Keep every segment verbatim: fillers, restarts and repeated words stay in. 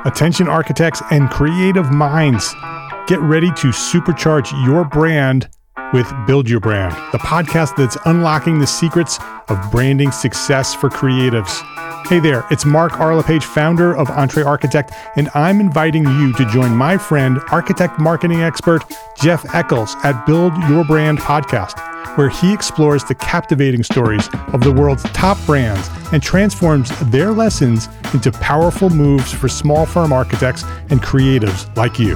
Attention architects and creative minds, get ready to supercharge your brand with Build Your Brand, the podcast that's unlocking the secrets of branding success for creatives. Hey there, it's Mark Arlepage, founder of Entre Architect, and I'm inviting you to join my friend, architect marketing expert Jeff Eccles at Build Your Brand podcast, where he explores the captivating stories of the world's top brands and transforms their lessons into powerful moves for small firm architects and creatives like you.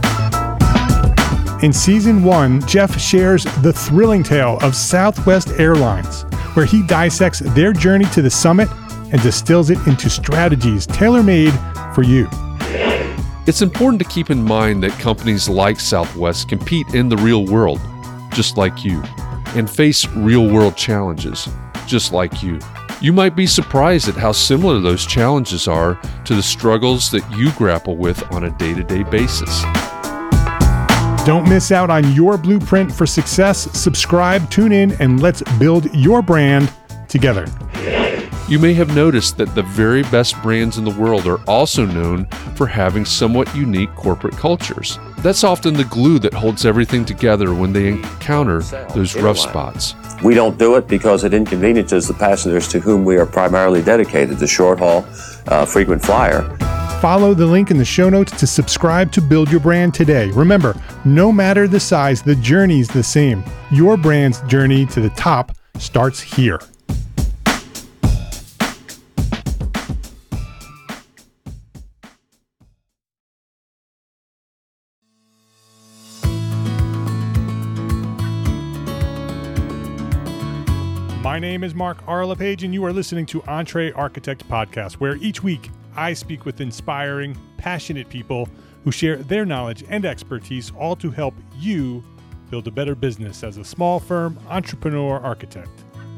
In season one, Jeff shares the thrilling tale of Southwest Airlines, where he dissects their journey to the summit and distills it into strategies tailor-made for you. It's important to keep in mind that companies like Southwest compete in the real world, just like you, and face real-world challenges, just like you. You might be surprised at how similar those challenges are to the struggles that you grapple with on a day-to-day basis. Don't miss out on your blueprint for success. Subscribe, tune in, and let's build your brand together. You may have noticed that the very best brands in the world are also known for having somewhat unique corporate cultures. That's often the glue that holds everything together when they encounter those rough spots. We don't do it because it inconveniences the passengers to whom we are primarily dedicated, the short haul, uh, frequent flyer. Follow the link in the show notes to subscribe to Build Your Brand today. Remember, no matter the size, the journey's the same. Your brand's journey to the top starts here. My name is Mark Arlepage, and you are listening to Entre Architect Podcast, where each week I speak with inspiring, passionate people who share their knowledge and expertise, all to help you build a better business as a small firm entrepreneur architect.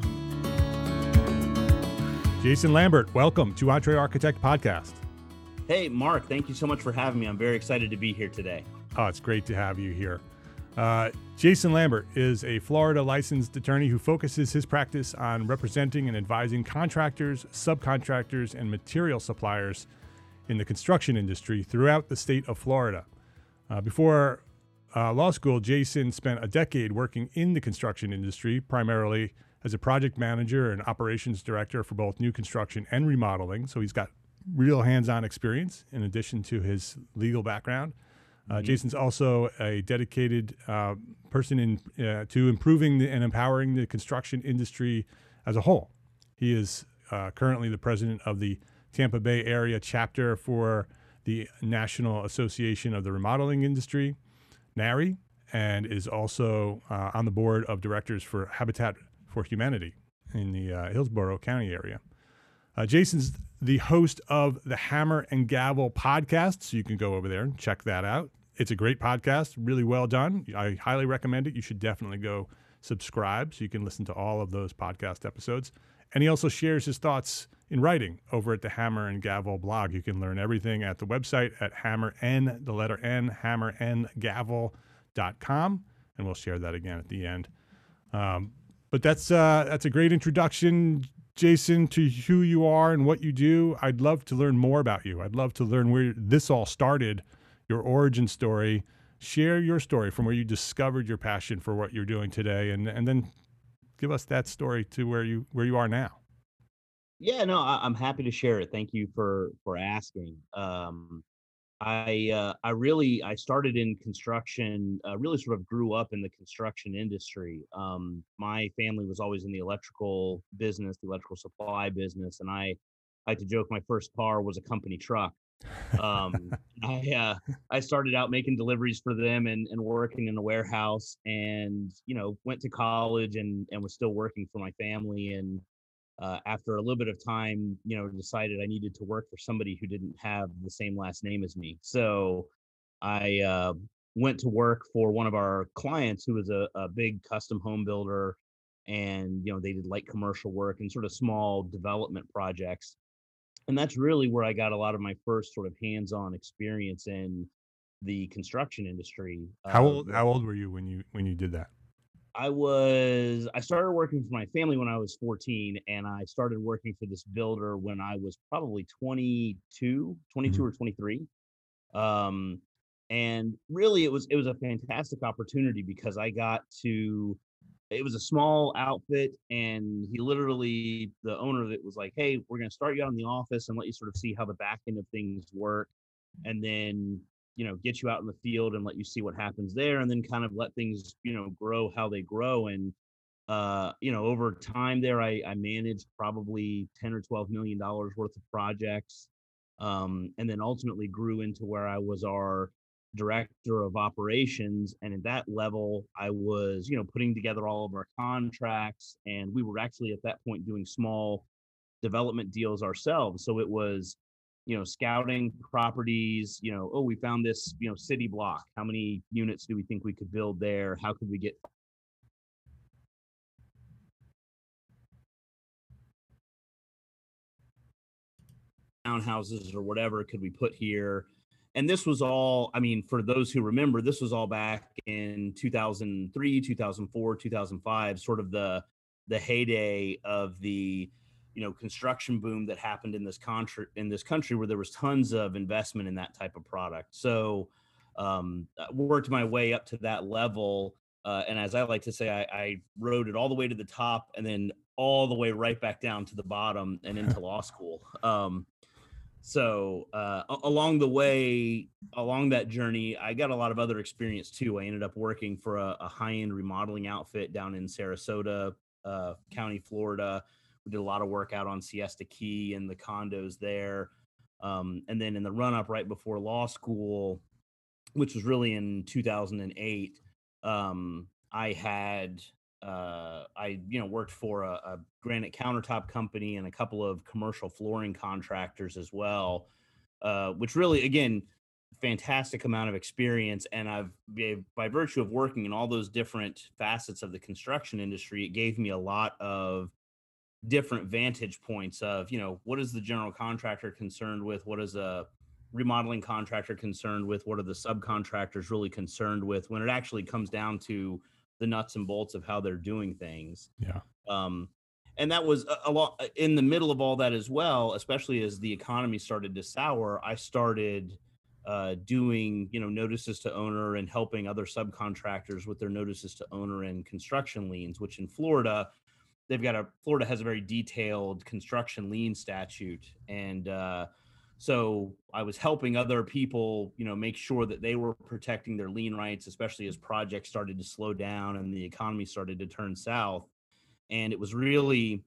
Jason Lambert, welcome to Entre Architect Podcast. Hey, Mark, thank you so much for having me. I'm very excited to be here today. Oh, it's great to have you here. Uh, Jason Lambert is a Florida licensed attorney who focuses his practice on representing and advising contractors, subcontractors, and material suppliers in the construction industry throughout the state of Florida. Uh, before uh, law school, Jason spent a decade working in the construction industry, primarily as a project manager and operations director for both new construction and remodeling. So he's got real hands-on experience in addition to his legal background. Uh, Jason's also a dedicated uh, person in uh, to improving the, and empowering the construction industry as a whole. He is uh, currently the president of the Tampa Bay area chapter for the National Association of the Remodeling Industry, NARI, and is also uh, on the board of directors for Habitat for Humanity in the uh, Hillsborough County area. Uh, Jason's the host of the Hammer and Gavel podcast, so you can go over there and check that out. It's a great podcast, really well done. I highly recommend it. You should definitely go subscribe so you can listen to all of those podcast episodes. And he also shares his thoughts in writing over at the Hammer and Gavel blog. You can learn everything at the website at hammer n, the letter N, hammer n gavel dot com, and we'll share that again at the end. Um, but that's uh, that's a great introduction, Jason, to who you are and what you do. I'd love to learn more about you. I'd love to learn where this all started, your origin story. Share your story from where you discovered your passion for what you're doing today, and and then give us that story to where you where you are now. Yeah, no, I, I'm happy to share it. Thank you for for asking. Um, I uh, I really I started in construction. Uh, really, sort of grew up in the construction industry. Um, my family was always in the electrical business, the electrical supply business, and I like to joke my first car was a company truck. um I uh I started out making deliveries for them and, and working in a warehouse, and you know went to college and and was still working for my family, and uh after a little bit of time, you know decided I needed to work for somebody who didn't have the same last name as me. So I uh went to work for one of our clients who was a, a big custom home builder, and you know they did light commercial work and sort of small development projects. And that's really where I got a lot of my first sort of hands-on experience in the construction industry. How Uh, old how old were you when you when you did that? I was I started working for my family when I was fourteen, and I started working for this builder when I was probably twenty-two, twenty-two Mhm. or twenty-three. Um, and really it was it was a fantastic opportunity because I got to it was a small outfit, and he literally the owner of it was like, "Hey, we're going to start you out in the office and let you sort of see how the back end of things work, and then you know get you out in the field and let you see what happens there, and then kind of let things you know grow how they grow." And uh you know over time there i i managed probably ten or twelve million dollars worth of projects, um and then ultimately grew into where I was our director of operations. And at that level I was you know putting together all of our contracts, and we were actually at that point doing small development deals ourselves. So it was, you know, scouting properties, you know, oh, we found this, you know, city block. How many units do we think we could build there? How could we get townhouses or whatever could we put here? And this was all, I mean, for those who remember, this was all back in two thousand three, two thousand four, two thousand five, sort of the the heyday of the you know construction boom that happened in this country in this country where there was tons of investment in that type of product. So um I worked my way up to that level, uh, and as I like to say, I, I rode it all the way to the top and then all the way right back down to the bottom and into law school. Um, so uh, along the way, along that journey, I got a lot of other experience too. I ended up working for a, a high-end remodeling outfit down in Sarasota uh, County, Florida. We did a lot of work out on Siesta Key and the condos there. Um, and then in the run-up right before law school, which was really in two thousand eight, um, I had uh, I you know worked for a, a granite countertop company and a couple of commercial flooring contractors as well, uh, which really again fantastic amount of experience. And I've by virtue of working in all those different facets of the construction industry, it gave me a lot of different vantage points of you know what is the general contractor concerned with, what is a remodeling contractor concerned with, what are the subcontractors really concerned with when it actually comes down to the nuts and bolts of how they're doing things. Yeah. um, and that was a, a lot in the middle of all that as well, especially as the economy started to sour. I started uh, doing you know notices to owner and helping other subcontractors with their notices to owner and construction liens, which in Florida they've got a Florida has a very detailed construction lien statute. And uh, so I was helping other people, you know, make sure that they were protecting their lien rights, especially as projects started to slow down and the economy started to turn south. And it was really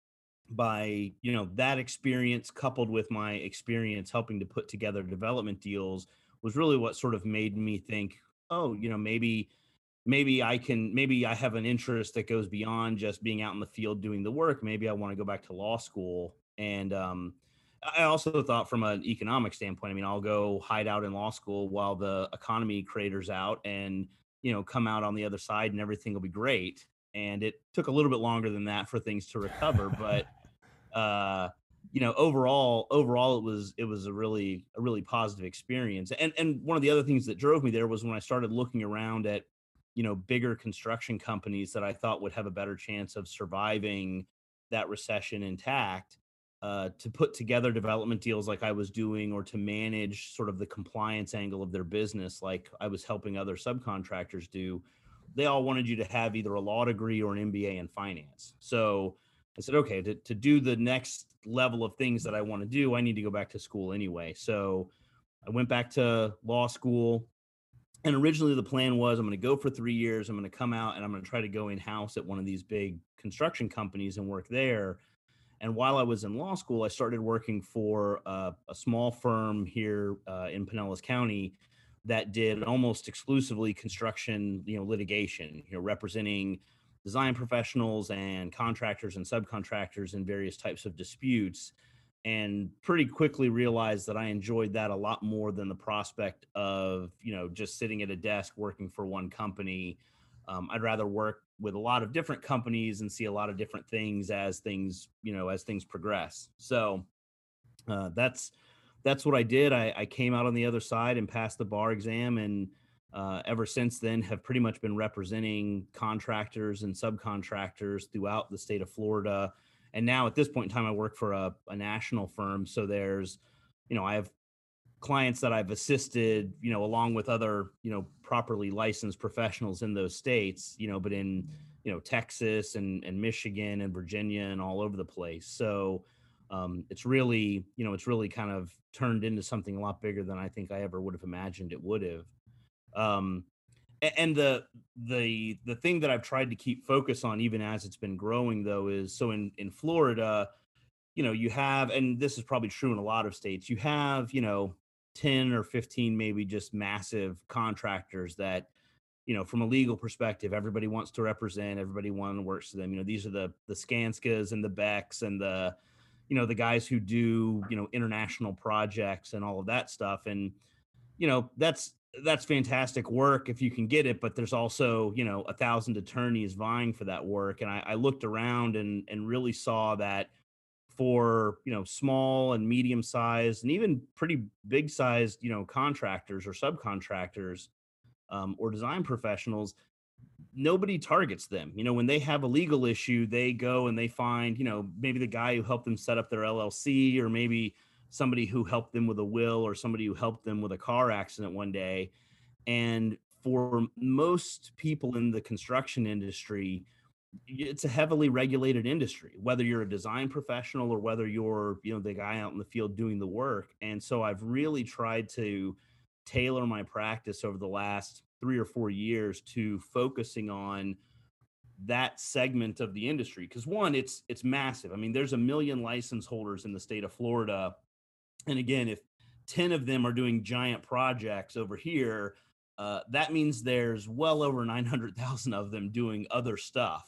by, you know, that experience coupled with my experience helping to put together development deals was really what sort of made me think, oh, you know, maybe maybe I can, maybe I have an interest that goes beyond just being out in the field doing the work. Maybe I want to go back to law school. And um, I also thought from an economic standpoint, I mean, I'll go hide out in law school while the economy craters out and, you know, come out on the other side and everything will be great. And it took a little bit longer than that for things to recover. But, uh, you know, overall, overall, it was, it was a really, a really positive experience. And, and one of the other things that drove me there was when I started looking around at, you know, bigger construction companies that I thought would have a better chance of surviving that recession intact, uh, to put together development deals like I was doing, or to manage sort of the compliance angle of their business, like I was helping other subcontractors do. They all wanted you to have either a law degree or an M B A in finance. So I said, okay, to, to do the next level of things that I want to do, I need to go back to school anyway. So I went back to law school. And originally the plan was I'm going to go for three years. I'm going to come out and I'm going to try to go in house at one of these big construction companies and work there. And while I was in law school, I started working for uh, a small firm here uh, in Pinellas County that did almost exclusively construction, you know, litigation, you know, representing design professionals and contractors and subcontractors in various types of disputes. And pretty quickly realized that I enjoyed that a lot more than the prospect of, you know, just sitting at a desk working for one company. Um, I'd rather work with a lot of different companies and see a lot of different things as things, you know, as things progress. So uh, that's that's what I did. I, I came out on the other side and passed the bar exam, and uh, ever since then have pretty much been representing contractors and subcontractors throughout the state of Florida. And now at this point in time, I work for a, a national firm. So there's, you know, I have clients that I've assisted, you know, along with other, you know, properly licensed professionals in those states, you know, but in, you know, Texas and, and Michigan and Virginia and all over the place. So um, it's really, you know, it's really kind of turned into something a lot bigger than I think I ever would have imagined it would have. Um, a- and the, the, the thing that I've tried to keep focus on, even as it's been growing though, is so in, in Florida, you know, you have, and this is probably true in a lot of states, you have, you know, ten or fifteen, maybe just massive contractors that, you know, from a legal perspective, everybody wants to represent, everybody wants to work for them. You know, these are the, the Skanskas and the Becks and the, you know, the guys who do, you know, international projects and all of that stuff. And, you know, that's, that's fantastic work if you can get it, but there's also, you know, a thousand attorneys vying for that work. And I, I looked around and, and really saw that for, you know, small and medium sized and even pretty big sized, you know, contractors or subcontractors um, or design professionals, nobody targets them. You know, when they have a legal issue, they go and they find, you know, maybe the guy who helped them set up their L L C, or maybe somebody who helped them with a will, or somebody who helped them with a car accident one day. And for most people in the construction industry, it's a heavily regulated industry, whether you're a design professional or whether you're, you know, the guy out in the field doing the work. And so I've really tried to tailor my practice over the last three or four years to focusing on that segment of the industry. Because one, it's it's massive. I mean, there's a million license holders in the state of Florida. And again, if ten of them are doing giant projects over here, uh, that means there's well over nine hundred thousand of them doing other stuff.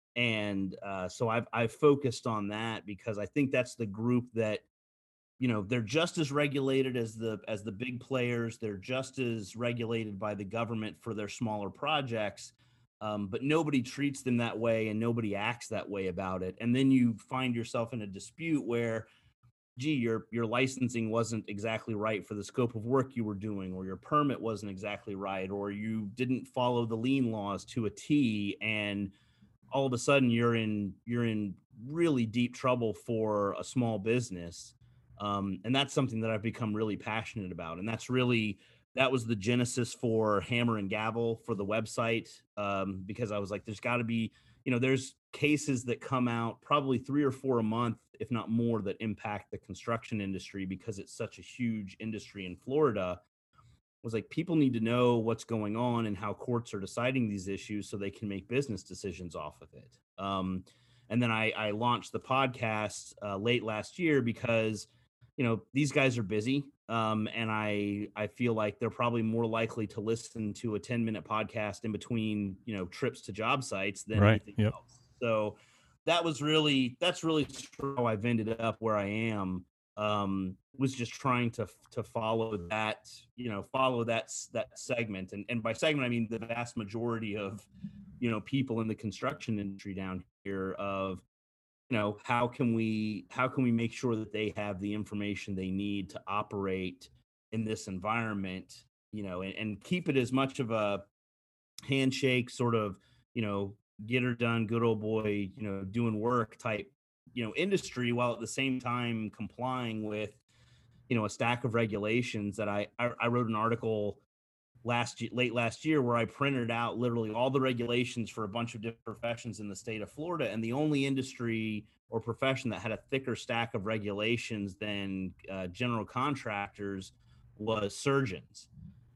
And uh, so I've I've focused on that because I think that's the group that, you know, they're just as regulated as the as the big players. They're just as regulated by the government for their smaller projects, um, but nobody treats them that way and nobody acts that way about it. And then you find yourself in a dispute where, gee, your your licensing wasn't exactly right for the scope of work you were doing, or your permit wasn't exactly right, or you didn't follow the lien laws to a T, and all of a sudden you're in you're in really deep trouble for a small business. Um, and that's something that I've become really passionate about. And that's really, that was the genesis for Hammer and Gavel for the website. Um, because I was like, there's gotta be, you know, there's cases that come out probably three or four a month, if not more, that impact the construction industry because it's such a huge industry in Florida. Was like, people need to know what's going on and how courts are deciding these issues so they can make business decisions off of it. Um, and then I, I launched the podcast uh, late last year because, you know, these guys are busy. Um, and I, I feel like they're probably more likely to listen to a ten minute podcast in between, you know, trips to job sites than Right. anything Yep. else. So that was really, that's really how I've ended up where I am. Um, was just trying to to follow that, you know, follow that that segment, and and by segment I mean the vast majority of, you know, people in the construction industry down here. Of, you know, how can we how can we make sure that they have the information they need to operate in this environment, you know, and, and keep it as much of a handshake sort of, you know, get her done, good old boy, you know, doing work type, you know, industry, while at the same time complying with, you know, a stack of regulations that I, I, I wrote an article last late last year where I printed out literally all the regulations for a bunch of different professions in the state of Florida. And the only industry or profession that had a thicker stack of regulations than uh, general contractors was surgeons.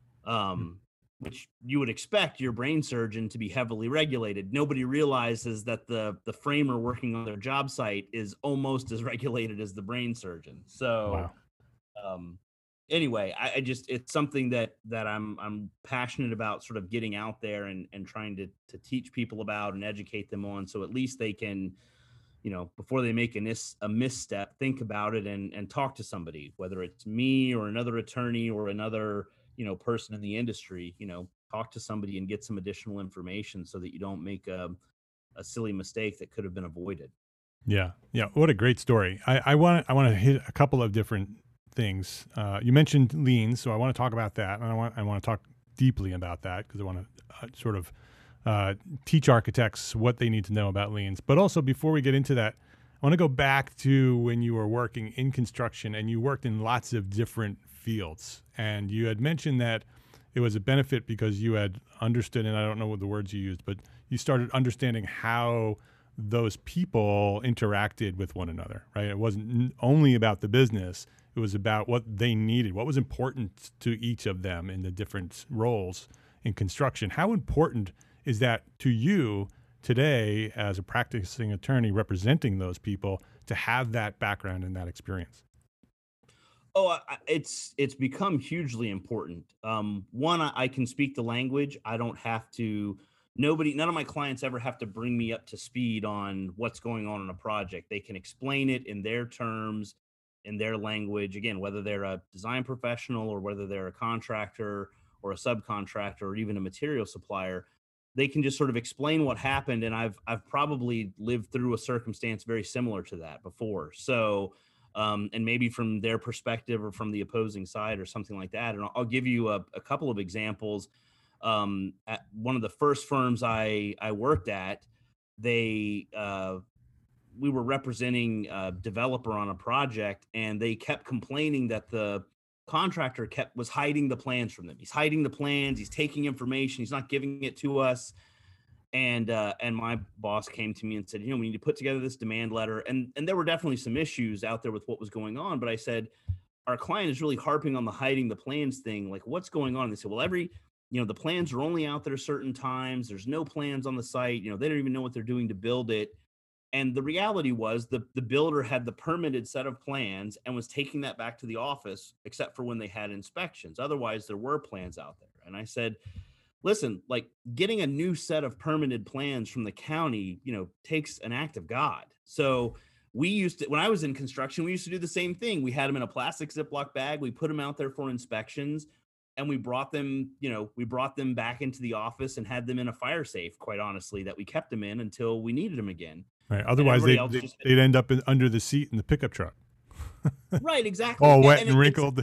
Um, which you would expect your brain surgeon to be heavily regulated. Nobody realizes that the the framer working on their job site is almost as regulated as the brain surgeon. So, wow. um, anyway, I, I just, it's something that that I'm I'm passionate about, sort of getting out there and and trying to to teach people about and educate them on, so at least they can, you know, before they make a, mis- a misstep, think about it and and talk to somebody, whether it's me or another attorney or another, you know, person in the industry. You know, talk to somebody and get some additional information so that you don't make a, a silly mistake that could have been avoided. Yeah. Yeah. What a great story. I, I want I want to hit a couple of different things. Uh, you mentioned liens, so I want to talk about that. And I want, I want to talk deeply about that because I want to uh, sort of uh, teach architects what they need to know about liens. But also, before we get into that, I want to go back to when you were working in construction and you worked in lots of different fields. And you had mentioned that it was a benefit because you had understood, and I don't know what the words you used, but you started understanding how those people interacted with one another, right? It wasn't n- only about the business. It was about what they needed, what was important to each of them in the different roles in construction. How important is that to you today as a practicing attorney representing those people to have that background and that experience? Oh, I, I- it's it's become hugely important. Um, one, I, I can speak the language. I don't have to. Nobody, none of my clients ever have to bring me up to speed on what's going on in a project. They can explain it in their terms, in their language. Again, whether they're a design professional or whether they're a contractor or a subcontractor or even a material supplier, they can just sort of explain what happened. And I've I've probably lived through a circumstance very similar to that before. So, um, and maybe from their perspective or from the opposing side or something like that. And I'll, I'll give you a, a couple of examples. Um, at one of the first firms I I worked at, they uh, we were representing a developer on a project, and they kept complaining that the contractor kept was hiding the plans from them. He's hiding the plans. He's taking information. He's not giving it to us. And uh, and my boss came to me and said, you know, we need to put together this demand letter. And and there were definitely some issues out there with what was going on. But I said, our client is really harping on the hiding the plans thing. Like, what's going on? And they said, well, every, you know, the plans are only out there certain times. There's no plans on the site. You know, they don't even know what they're doing to build it. And the reality was the, the builder had the permitted set of plans and was taking that back to the office, except for when they had inspections. Otherwise, there were plans out there. And I said, listen, like getting a new set of permitted plans from the county, you know, takes an act of God. So we used to, when I was in construction, we used to do the same thing. We had them in a plastic Ziploc bag. We put them out there for inspections, and we brought them, you know, we brought them back into the office and had them in a fire safe, quite honestly, that we kept them in until we needed them again. Right. Otherwise, they'd, everybody else they'd, just- they'd end up in, under the seat in the pickup truck, Right, exactly. all And- wet and and it- wrinkled.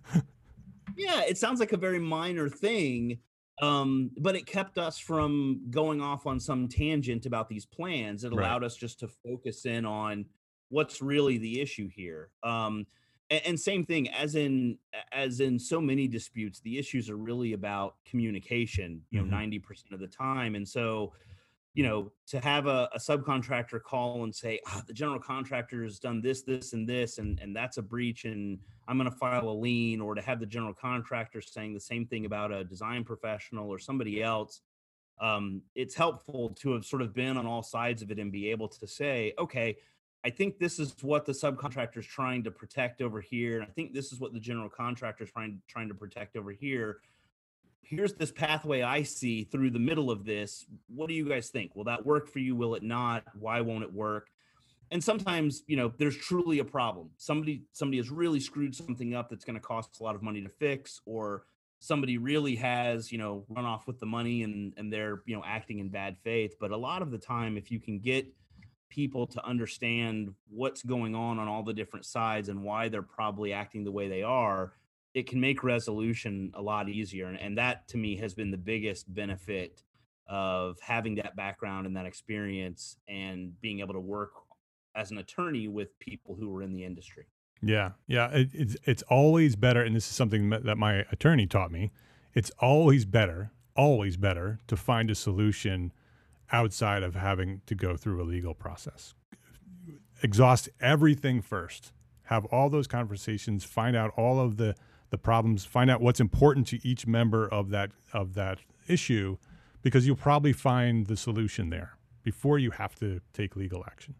Yeah, it sounds like a very minor thing, um, but it kept us from going off on some tangent about these plans. It Right. allowed us just to focus in on what's really the issue here. Um, and, and same thing as in as in so many disputes, the issues are really about communication, you know, Mhm. ninety percent of the time. And so, you know, to have a, a subcontractor call and say, ah, the general contractor has done this, this, and this, and, and that's a breach, and I'm going to file a lien, or to have the general contractor saying the same thing about a design professional or somebody else, um, it's helpful to have sort of been on all sides of it and be able to say, okay, I think this is what the subcontractor is trying to protect over here, and I think this is what the general contractor is trying trying to protect over here. Here's this pathway I see through the middle of this. What do you guys think? Will that work for you? Will it not? Why won't it work? And sometimes, you know, there's truly a problem. Somebody, somebody has really screwed something up that's going to cost a lot of money to fix, or somebody really has, you know, run off with the money and, and they're, you know, acting in bad faith. But a lot of the time, if you can get people to understand what's going on on all the different sides and why they're probably acting the way they are, it can make resolution a lot easier. And, and that to me has been the biggest benefit of having that background and that experience and being able to work as an attorney with people who were in the industry. Yeah, yeah. It, it's it's always better, and this is something that that my attorney taught me. It's always better, always better to find a solution outside of having to go through a legal process. Exhaust everything first. Have all those conversations. Find out all of the the problems. Find out what's important to each member of that of that issue, because you'll probably find the solution there before you have to take legal action.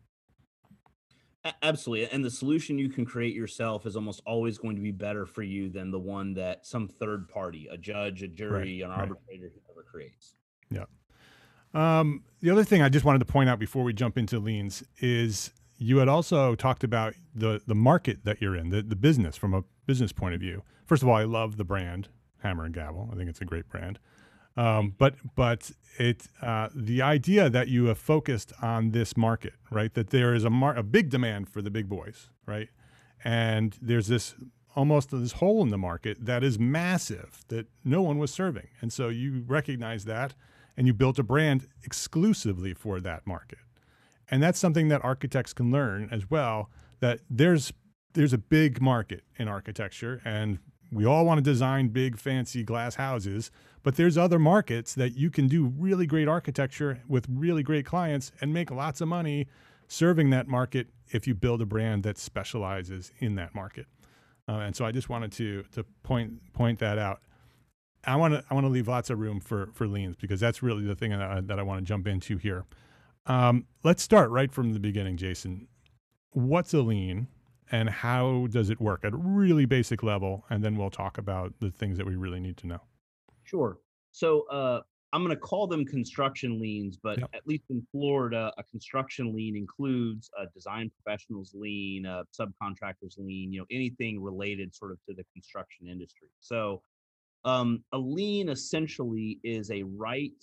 Absolutely. And the solution you can create yourself is almost always going to be better for you than the one that some third party, a judge, a jury, Right, an right. arbitrator, whoever creates. Yeah. Um, the other thing I just wanted to point out before we jump into liens is you had also talked about the the market that you're in, the, the business from a business point of view. First of all, I love the brand Hammer and Gavel. I think it's a great brand. Um, but but it uh, the idea that you have focused on this market, right? That there is a mar- a big demand for the big boys, right? And there's this almost this hole in the market that is massive that no one was serving. And so you recognize that and you built a brand exclusively for that market. And that's something that architects can learn as well, that there's there's a big market in architecture, and we all want to design big, fancy glass houses, but there's other markets that you can do really great architecture with really great clients and make lots of money serving that market if you build a brand that specializes in that market. Uh, and so I just wanted to to point point that out. I want to I want to leave lots of room for for liens, because that's really the thing that I, that I want to jump into here. Um, let's start right from the beginning, Jason. What's a lien? And how does it work at a really basic level? And then we'll talk about the things that we really need to know. Sure. So uh, I'm going to call them construction liens, but Yep. at least in Florida, a construction lien includes a design professionals lien, a subcontractors lien, you know, anything related sort of to the construction industry. So um, a lien essentially is a right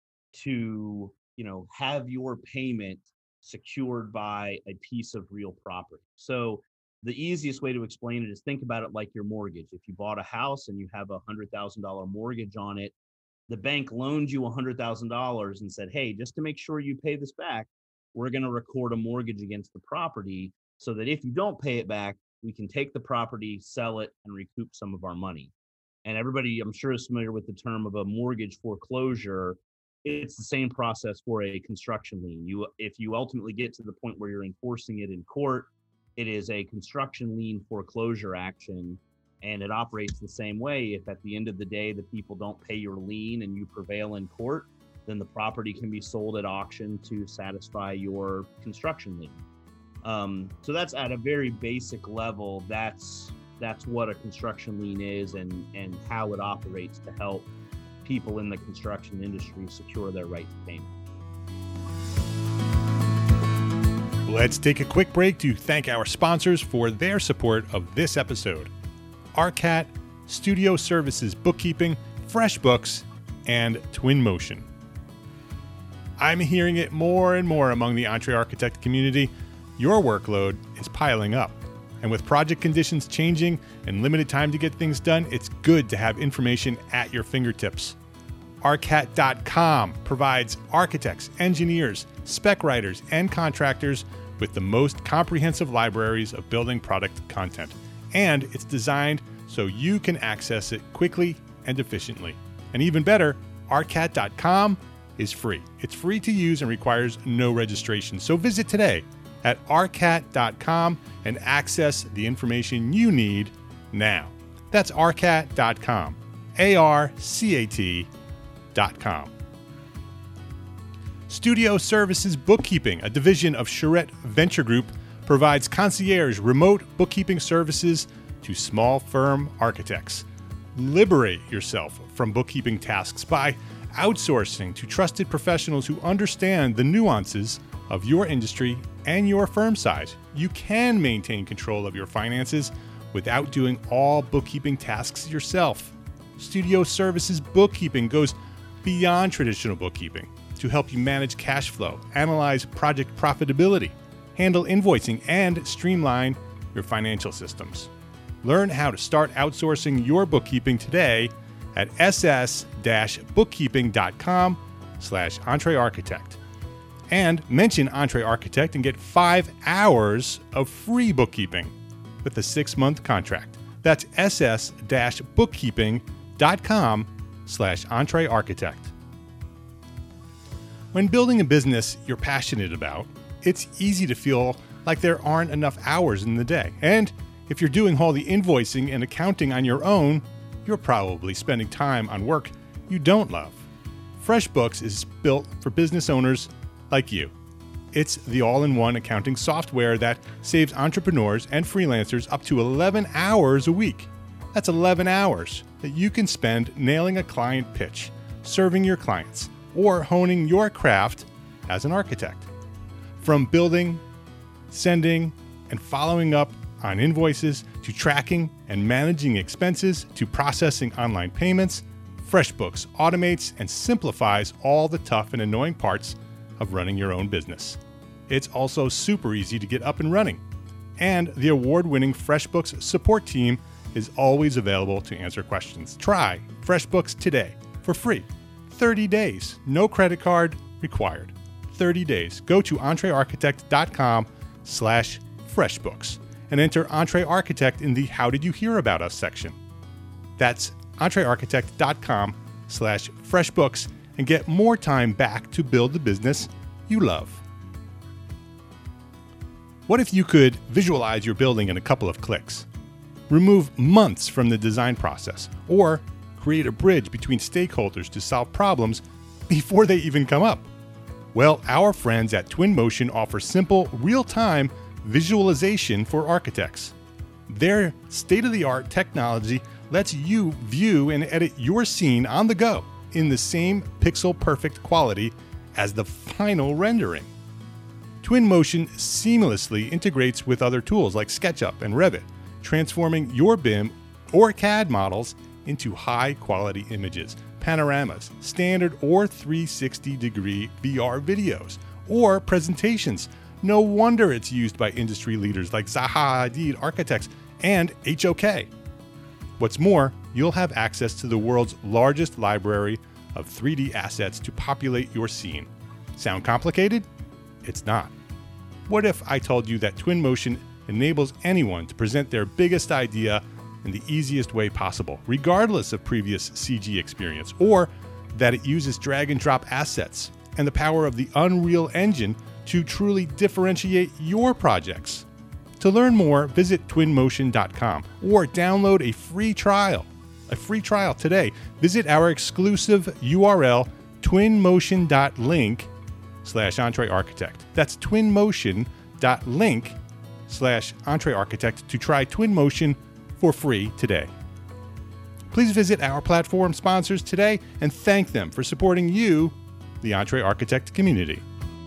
to, you know, have your payment secured by a piece of real property. So the easiest way to explain it is think about it like your mortgage. If you bought a house and you have a one hundred thousand dollars mortgage on it, the bank loaned you one hundred thousand dollars and said, hey, just to make sure you pay this back, we're going to record a mortgage against the property so that if you don't pay it back, we can take the property, sell it, and recoup some of our money. And everybody, I'm sure, is familiar with the term of a mortgage foreclosure. It's the same process for a construction lien. You, if you ultimately get to the point where you're enforcing it in court, it is a construction lien foreclosure action, and it operates the same way. If at the end of the day, the people don't pay your lien and you prevail in court, then the property can be sold at auction to satisfy your construction lien. Um, so that's at a very basic level. That's that's what a construction lien is, and and how it operates to help people in the construction industry secure their right to payment. Let's take a quick break to thank our sponsors for their support of this episode. Arcat, Studio Services Bookkeeping, FreshBooks, and Twinmotion. I'm hearing it more and more among the EntreArchitect community. Your workload is piling up. And with project conditions changing and limited time to get things done, it's good to have information at your fingertips. Arcat dot com provides architects, engineers, spec writers, and contractors with the most comprehensive libraries of building product content. And it's designed so you can access it quickly and efficiently. And even better, Arcat dot com is free. It's free to use and requires no registration. So visit today at Arcat dot com and access the information you need now. That's Arcat dot com, A R C A T dot com. Studio Services Bookkeeping, a division of Charette Venture Group, provides concierge remote bookkeeping services to small firm architects. Liberate yourself from bookkeeping tasks by outsourcing to trusted professionals who understand the nuances of your industry and your firm size. You can maintain control of your finances without doing all bookkeeping tasks yourself. Studio Services Bookkeeping goes beyond traditional bookkeeping to help you manage cash flow, analyze project profitability, handle invoicing, and streamline your financial systems. Learn how to start outsourcing your bookkeeping today at ss-bookkeeping.com slash EntreArchitect. And mention EntreArchitect and get five hours of free bookkeeping with a six-month contract. That's ss-bookkeeping.com slash EntreArchitect. When building a business you're passionate about, it's easy to feel like there aren't enough hours in the day. And if you're doing all the invoicing and accounting on your own, you're probably spending time on work you don't love. FreshBooks is built for business owners like you. It's the all-in-one accounting software that saves entrepreneurs and freelancers up to eleven hours a week. That's eleven hours that you can spend nailing a client pitch, serving your clients, or honing your craft as an architect. From building, sending, and following up on invoices, to tracking and managing expenses, to processing online payments, FreshBooks automates and simplifies all the tough and annoying parts of running your own business. It's also super easy to get up and running. And the award-winning FreshBooks support team is always available to answer questions. Try FreshBooks today for free. thirty days, no credit card required. thirty days. Go to entrearchitect.com slash FreshBooks and enter EntreArchitect in the How Did You Hear About Us section. That's entrearchitect.com slash FreshBooks and get more time back to build the business you love. What if you could visualize your building in a couple of clicks? Remove months from the design process, or create a bridge between stakeholders to solve problems before they even come up? Well, our friends at Twinmotion offer simple, real-time visualization for architects. Their state-of-the-art technology lets you view and edit your scene on the go in the same pixel-perfect quality as the final rendering. Twinmotion seamlessly integrates with other tools like SketchUp and Revit, transforming your B I M or C A D models into high-quality images, panoramas, standard or three sixty degree V R videos, or presentations. No wonder it's used by industry leaders like Zaha Hadid Architects and H O K. What's more, you'll have access to the world's largest library of three D assets to populate your scene. Sound complicated? It's not. What if I told you that Twinmotion enables anyone to present their biggest idea in the easiest way possible, regardless of previous C G experience, or that it uses drag and drop assets and the power of the Unreal Engine to truly differentiate your projects? To learn more, visit twinmotion dot com or download a free trial. A free trial today. Visit our exclusive U R L, twinmotion.link slash EntreArchitect. That's twinmotion.link slash EntreArchitect to try Twinmotion for free today. Please visit our platform sponsors today and thank them for supporting you, the EntreArchitect community.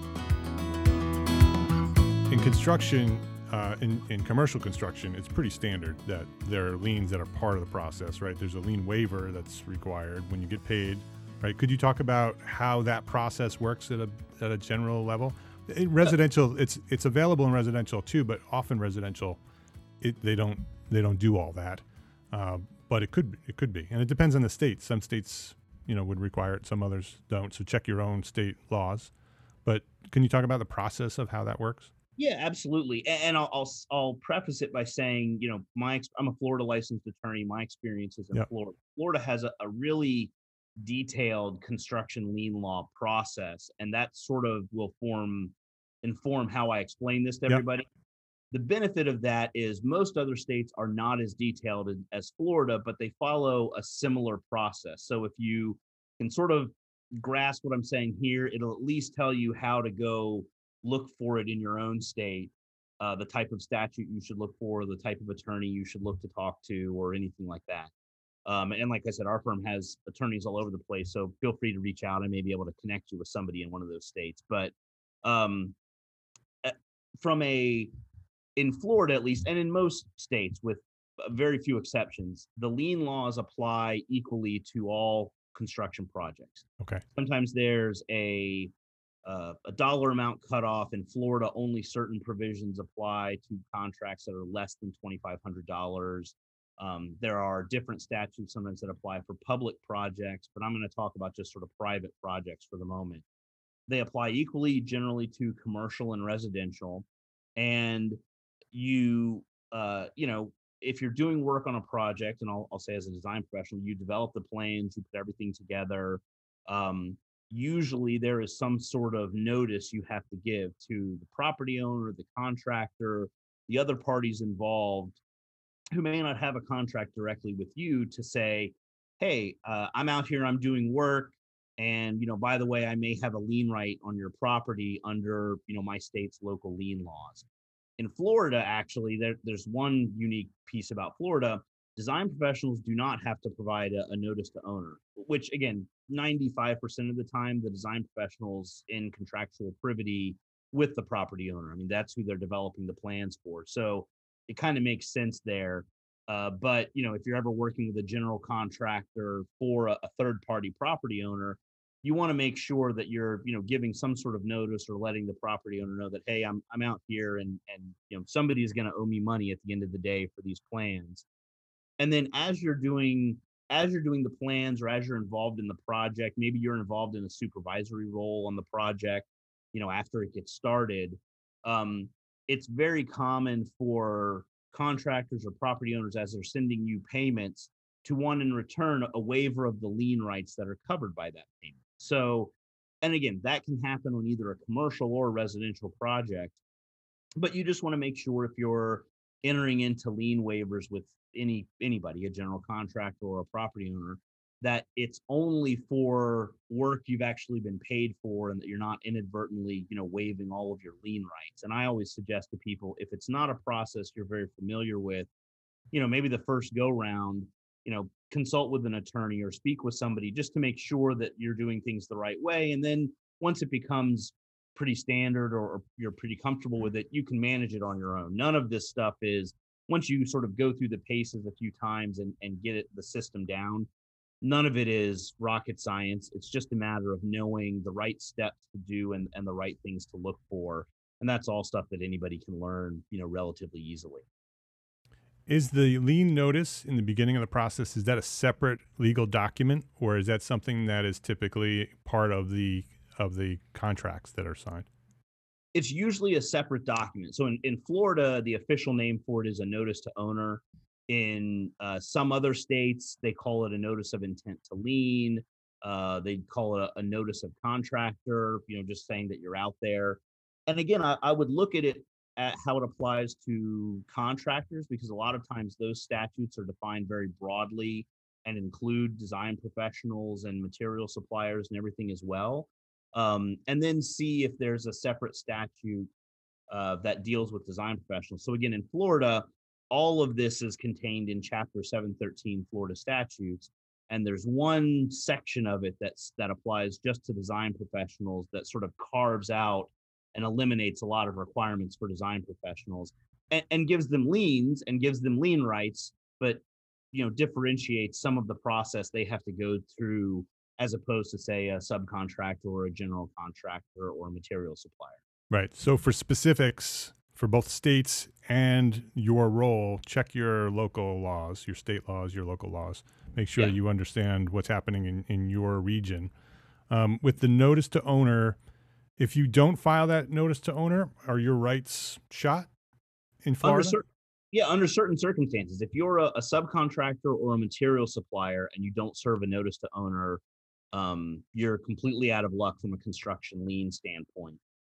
In construction, uh, in, in commercial construction, it's pretty standard that there are liens that are part of the process, right? There's a lien waiver that's required when you get paid, right? Could you talk about how that process works at a at a general level? In residential, it's it's available in residential too, but often residential, it, they don't they don't do all that. Uh, but it could it could be, and it depends on the state. Some states, you know, would require it, some others don't. So check your own state laws. But can you talk about the process of how that works? Yeah, absolutely. A- And I'll, I'll I'll preface it by saying, you know, my ex- I'm a Florida licensed attorney. My experience is in Yep. Florida. Florida has a, a really detailed construction lien law process, and that sort of will form inform how I explain this to Yep. everybody. The benefit of that is most other states are not as detailed as- as Florida, but they follow a similar process. So if you can sort of grasp what I'm saying here, it'll at least tell you how to go look for it in your own state, uh, the type of statute you should look for, the type of attorney you should look to talk to, or anything like that. Um, and like I said, our firm has attorneys all over the place, so feel free to reach out. I may be able to connect you with somebody in one of those states. But um, uh, from a in Florida at least, and in most states, with uh, very few exceptions, the lien laws apply equally to all construction projects. Okay. Sometimes there's a uh, a dollar amount cutoff. In Florida, only certain provisions apply to contracts that are less than twenty-five hundred dollars. Um, there are different statutes sometimes that apply for public projects, but I'm going to talk about just sort of private projects for the moment. They apply equally generally to commercial and residential. And you, uh, you know, if you're doing work on a project, and I'll, I'll say as a design professional, you develop the plans, you put everything together. Um, usually there is some sort of notice you have to give to the property owner, the contractor, the other parties involved who may not have a contract directly with you, to say, hey, uh, I'm out here, I'm doing work. And, you know, by the way, I may have a lien right on your property under, you know, my state's local lien laws. In Florida, actually, there, there's one unique piece about Florida. Design professionals do not have to provide a, a notice to owner, which again, ninety-five percent of the time, the design professionals in contractual privity with the property owner. I mean, that's who they're developing the plans for. So it kind of makes sense there. Uh, but, you know, if you're ever working with a general contractor for a, a third party property owner, you want to make sure that you're, you know, giving some sort of notice or letting the property owner know that, hey, I'm I'm out here and and you know somebody is going to owe me money at the end of the day for these plans. And then as you're doing as you're doing the plans or as you're involved in the project, maybe you're involved in a supervisory role on the project, you know, after it gets started, um, it's very common for contractors or property owners, as they're sending you payments, to want in return a waiver of the lien rights that are covered by that payment. So, and again, that can happen on either a commercial or a residential project, but you just want to make sure if you're entering into lien waivers with any anybody, a general contractor or a property owner, that it's only for work you've actually been paid for, and that you're not inadvertently, you know, waiving all of your lien rights. And I always suggest to people, if it's not a process you're very familiar with, you know, maybe the first go round, you know, consult with an attorney or speak with somebody just to make sure that you're doing things the right way. And then once it becomes pretty standard, or, or you're pretty comfortable with it, you can manage it on your own. None of this stuff is, once you sort of go through the paces a few times and, and get it, the system down, none of it is rocket science. It's just a matter of knowing the right steps to do, and, and the right things to look for. And that's all stuff that anybody can learn, you know, relatively easily. Is the lien notice in the beginning of the process, is that a separate legal document, or is that something that is typically part of the of the contracts that are signed? It's usually a separate document. So in, in Florida, the official name for it is a notice to owner. In uh, some other states, they call it a notice of intent to lien. Uh, they call it a, a notice of contractor, you know, just saying that you're out there. And again, I, I would look at it at how it applies to contractors, because a lot of times those statutes are defined very broadly and include design professionals and material suppliers and everything as well. Um, and then see if there's a separate statute uh, that deals with design professionals. So again, in Florida, all of this is contained in Chapter seven thirteen Florida statutes, and there's one section of it that's that applies just to design professionals, that sort of carves out and eliminates a lot of requirements for design professionals, and, and gives them liens and gives them lien rights, but you know, differentiates some of the process they have to go through, as opposed to, say, a subcontractor or a general contractor or a material supplier. Right. So for specifics for both states and your role, check your local laws, your state laws, your local laws. Make sure Yeah. you understand what's happening in, in your region. Um, with the notice to owner, if you don't file that notice to owner, are your rights shot in Under Florida? cer- yeah, under certain circumstances, if you're a, a subcontractor or a material supplier and you don't serve a notice to owner, um, you're completely out of luck from a construction lien standpoint.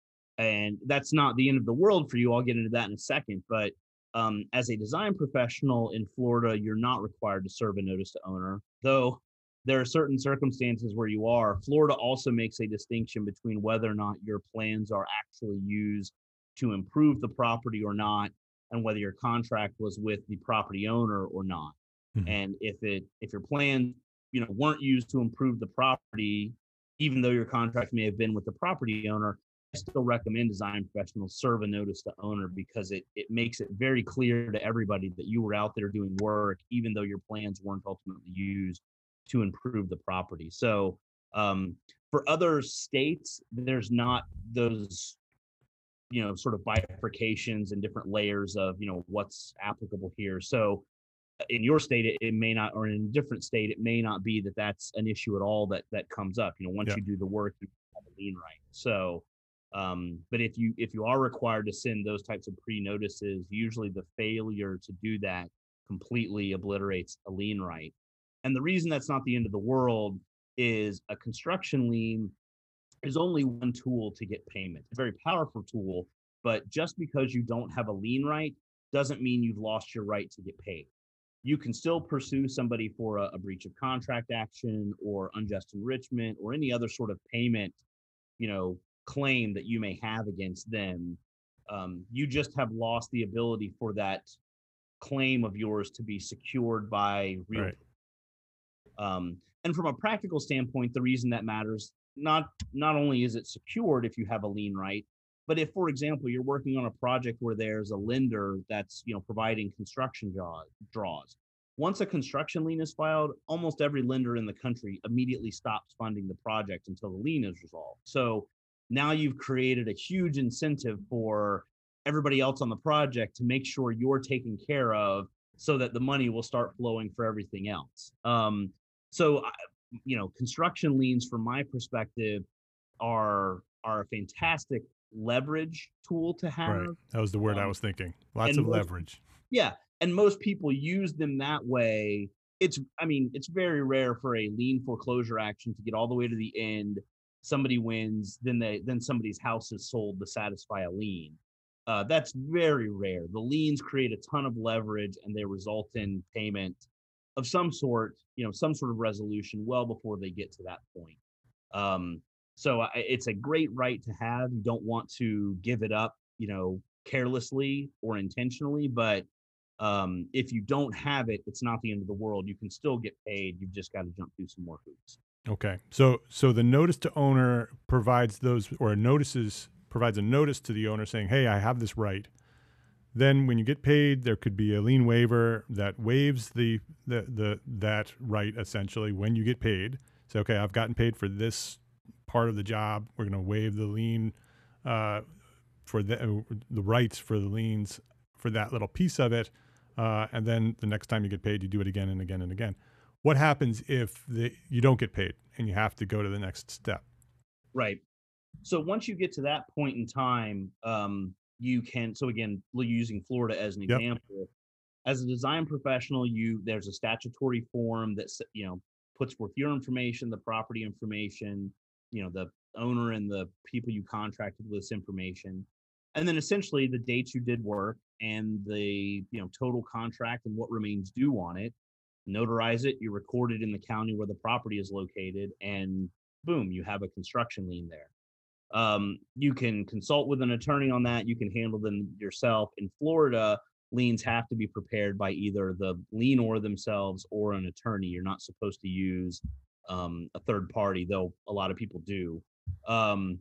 And that's not the end of the world for you. I'll get into that in a second. But um, as a design professional in Florida, you're not required to serve a notice to owner, though there are certain circumstances where you are. Florida also makes a distinction between whether or not your plans are actually used to improve the property or not, and whether your contract was with the property owner or not. Mhm. And if it if your plans, you know, weren't used to improve the property, even though your contract may have been with the property owner, I still recommend design professionals serve a notice to owner, because it it makes it very clear to everybody that you were out there doing work, even though your plans weren't ultimately used to improve the property. So um, for other states, there's not those, you know, sort of bifurcations and different layers of, you know, what's applicable here. So in your state, it, it may not, or in a different state, it may not be that that's an issue at all that that comes up. You know, once Yeah. you do the work, you have a lien right. So, um, but if you if you are required to send those types of pre-notices, usually the failure to do that completely obliterates a lien right. And the reason that's not the end of the world is a construction lien is only one tool to get payment. It's a very powerful tool, but just because you don't have a lien right doesn't mean you've lost your right to get paid. You can still pursue somebody for a, a breach of contract action or unjust enrichment or any other sort of payment, you know, claim that you may have against them. Um, you just have lost the ability for that claim of yours to be secured by real. Right. Um, and from a practical standpoint, the reason that matters, not not only is it secured if you have a lien right, but if, for example, you're working on a project where there's a lender that's, you know, providing construction draw, draws. Once a construction lien is filed, almost every lender in the country immediately stops funding the project until the lien is resolved. So now you've created a huge incentive for everybody else on the project to make sure you're taken care of so that the money will start flowing for everything else. Um, so, I, you know, construction liens, from my perspective, are are a fantastic leverage tool to Right. have. That was the word I Um, was thinking. Lots and of most, leverage. yeah, and most people use them that way. It's, I mean, it's very rare for a lien foreclosure action to get all the way to the end. Somebody wins, then they then somebody's house is sold to satisfy a lien. Uh, that's very rare. The liens create a ton of leverage, and they result in payment of some sort, you know, some sort of resolution well before they get to that point. Um, so I, it's a great right to have. You don't want to give it up, you know, carelessly or intentionally, but um, if you don't have it, it's not the end of the world. You can still get paid. You've just got to jump through some more hoops. Okay. So so the notice to owner provides those, or notices provides a notice to the owner saying, "Hey, I have this right." Then when you get paid, there could be a lien waiver that waives the the, the that right essentially when you get paid. Say, "Okay, I've gotten paid for this part of the job. We're going to waive the lien uh, for the uh, the rights for the liens for that little piece of it." Uh, and then the next time you get paid, you do it again and again and again. What happens if the, you don't get paid and you have to go to the next step? Right. So once you get to that point in time, um, you can. So again, we're using Florida as an Yep. example. As a design professional, you there's a statutory form that s- you know puts forth your information, the property information, you know, the owner and the people you contracted with this information, and then essentially the dates you did work and the you know total contract and what remains due on it. Notarize it, you record it in the county where the property is located, and boom, you have a construction lien there. Um, you can consult with an attorney on that. You can handle them yourself. In Florida, liens have to be prepared by either the lienor themselves or an attorney. You're not supposed to use um, a third party, though a lot of people do. Um,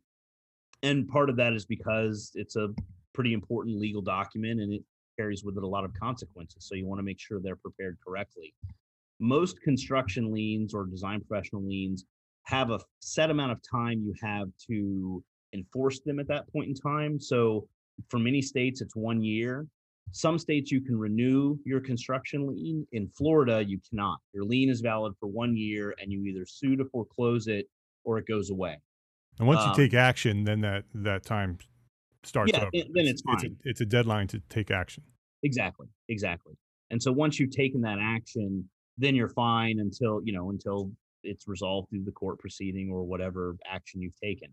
and part of that is because it's a pretty important legal document and it carries with it a lot of consequences. So you want to make sure they're prepared correctly. Most construction liens or design professional liens have a set amount of time you have to enforce them at that point in time. So for many states, it's one year. Some states you can renew your construction lien. In Florida, you cannot. Your lien is valid for one year and you either sue to foreclose it or it goes away. And once you Um, take action, then that that time starts yeah, over. then then It's it's it's a fine. it's a deadline to take action. Exactly, exactly. And so once you've taken that action, then you're fine until, you know, until it's resolved through the court proceeding or whatever action you've taken.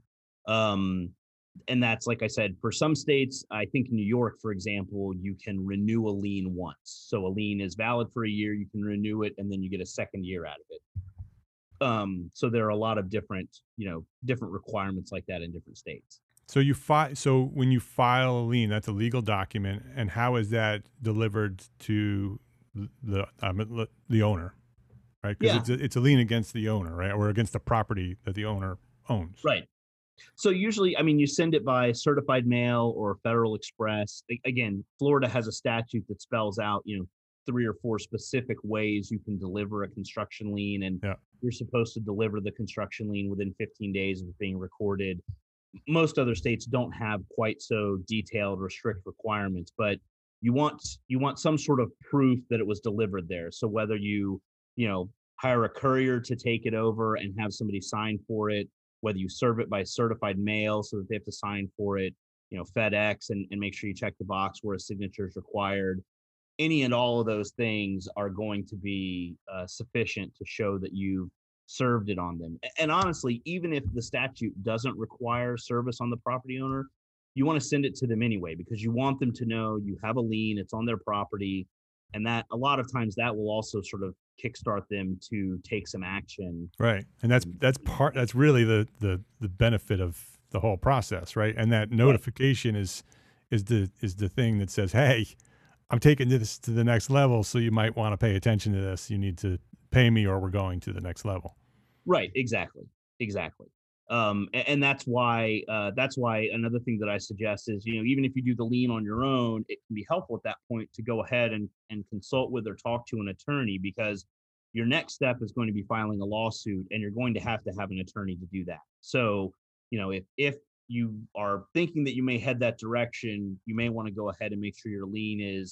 Um, and that's, like I said, for some states, I think in New York, for example, you can renew a lien once. So a lien is valid for a year, you can renew it, and then you get a second year out of it. Um, so there are a lot of different, you know, different requirements like that in different states. So you fi- So when you file a lien, that's a legal document, and how is that delivered to the um, the owner, right? Because Yeah, it's a, it's a lien against the owner, right, or against the property that the owner owns. right. So usually, I mean, you send it by certified mail or Federal Express. A- Again, Florida has a statute that spells out, you know, three or four specific ways you can deliver a construction lien, and Yeah. you're supposed to deliver the construction lien within fifteen days of it being recorded. Most other states don't have quite so detailed or strict requirements, but you want you want some sort of proof that it was delivered there. So whether you, you know, hire a courier to take it over and have somebody sign for it, whether you serve it by certified mail so that they have to sign for it, you know, FedEx, and, and make sure you check the box where a signature is required. Any and all of those things are going to be uh, sufficient to show that you've served it on them. A- And honestly, even if the statute doesn't require service on the property owner, you want to send it to them anyway because you want them to know you have a lien, it's on their property, and that a lot of times that will also sort of kickstart them to take some action. Right. And that's that's part that's really the the the benefit of the whole process, right? And that Right. notification is is the is the thing that says, "Hey, I'm taking this to the next level, so you might want to pay attention to this. You need to pay me or we're going to the next level." Right, exactly, exactly. Um, a- and, that's why uh, that's why another thing that I suggest is, you know, even if you do the lien on your own, it can be helpful at that point to go ahead and and consult with or talk to an attorney because your next step is going to be filing a lawsuit, and you're going to have to have an attorney to do that. So, you know, if if you are thinking that you may head that direction, you may want to go ahead and make sure your lien is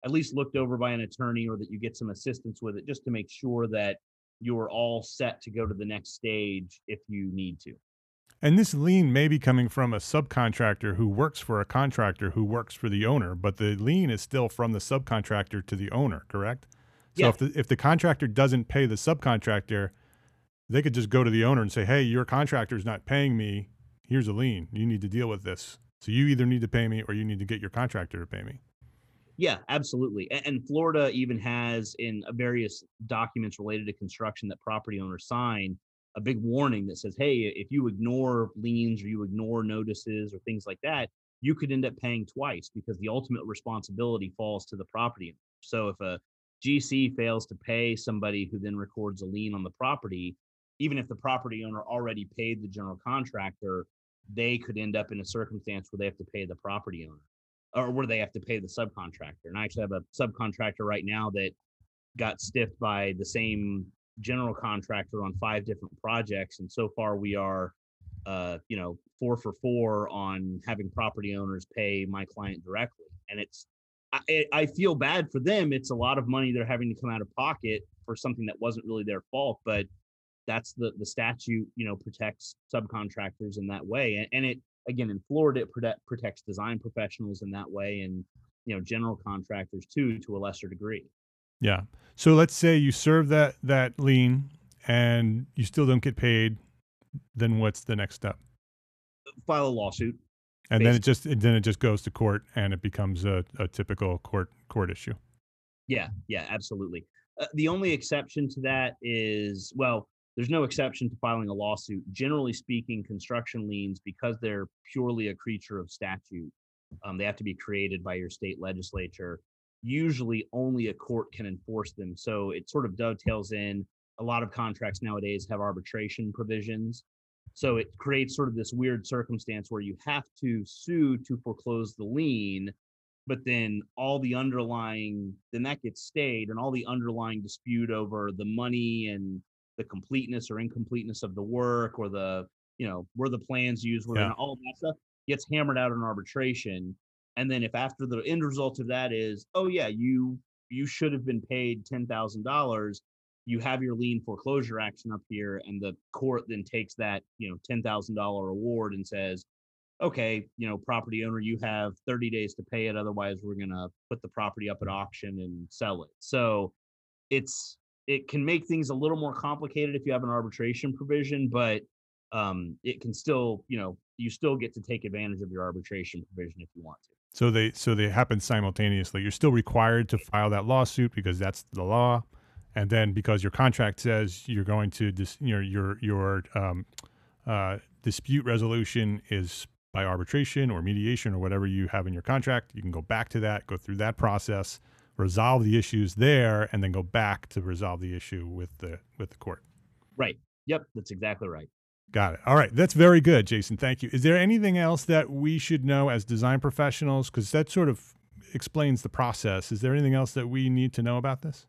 at least looked over by an attorney, or that you get some assistance with it, just to make sure that you're all set to go to the next stage if you need to. And this lien may be coming from a subcontractor who works for a contractor who works for the owner, but the lien is still from the subcontractor to the owner, correct? So Yeah. if the, if the contractor doesn't pay the subcontractor, they could just go to the owner and say, hey, your contractor's not paying me. Here's a lien. You need to deal with this. So you either need to pay me or you need to get your contractor to pay me. Yeah, absolutely. A- And Florida even has in uh, various documents related to construction that property owners sign a big warning that says, hey, if you ignore liens or you ignore notices or things like that, you could end up paying twice, because the ultimate responsibility falls to the property owner. So if a G C fails to pay somebody who then records a lien on the property, even if the property owner already paid the general contractor, they could end up in a circumstance where they have to pay the property owner, or where they have to pay the subcontractor. And I actually have a subcontractor right now that got stiffed by the same general contractor on five different projects. And so far we are, uh, you know, four for four on having property owners pay my client directly. And it's, I, I feel bad for them. It's a lot of money they're having to come out of pocket for something that wasn't really their fault, but that's the, the statute, you know, protects subcontractors in that way. And, and it, again, in Florida, it protect, protects design professionals in that way, and, you know, general contractors too, to a lesser degree. Yeah. So let's say you serve that, that lien and you still don't get paid. Then what's the next step? File a lawsuit. And then it just, then it just goes to court and it becomes a, a typical court, court issue. Yeah, yeah, absolutely. Uh, the only exception to that is, well, there's no exception to filing a lawsuit. Generally speaking, construction liens, because they're purely a creature of statute, um, they have to be created by your state legislature. Usually only a court can enforce them. So it sort of dovetails in, a lot of contracts nowadays have arbitration provisions. So it creates sort of this weird circumstance where you have to sue to foreclose the lien, but then all the underlying, then that gets stayed, and all the underlying dispute over the money and the completeness or incompleteness of the work, or the, you know, were the plans used, were Yeah. all of that stuff gets hammered out in arbitration. And then if after the end result of that is, oh yeah, you, you should have been paid ten thousand dollars, you have your lien foreclosure action up here, and the court then takes that, you know, ten thousand dollars award and says, okay, you know, property owner, you have thirty days to pay it. Otherwise, we're going to put the property up at auction and sell it. So it's, it can make things a little more complicated if you have an arbitration provision, but um, it can still, you know, you still get to take advantage of your arbitration provision if you want to. So they, so they happen simultaneously. You're still required to file that lawsuit because that's the law. And then because your contract says you're going to, dis, your, your, your um, uh, dispute resolution is by arbitration or mediation or whatever you have in your contract, you can go back to that, go through that process, resolve the issues there, and then go back to resolve the issue with the with the court. Right. Yep. That's exactly right. Got it. All right. That's very good, Jason. Thank you. Is there anything else that we should know as design professionals? Because that sort of explains the process. Is there anything else that we need to know about this?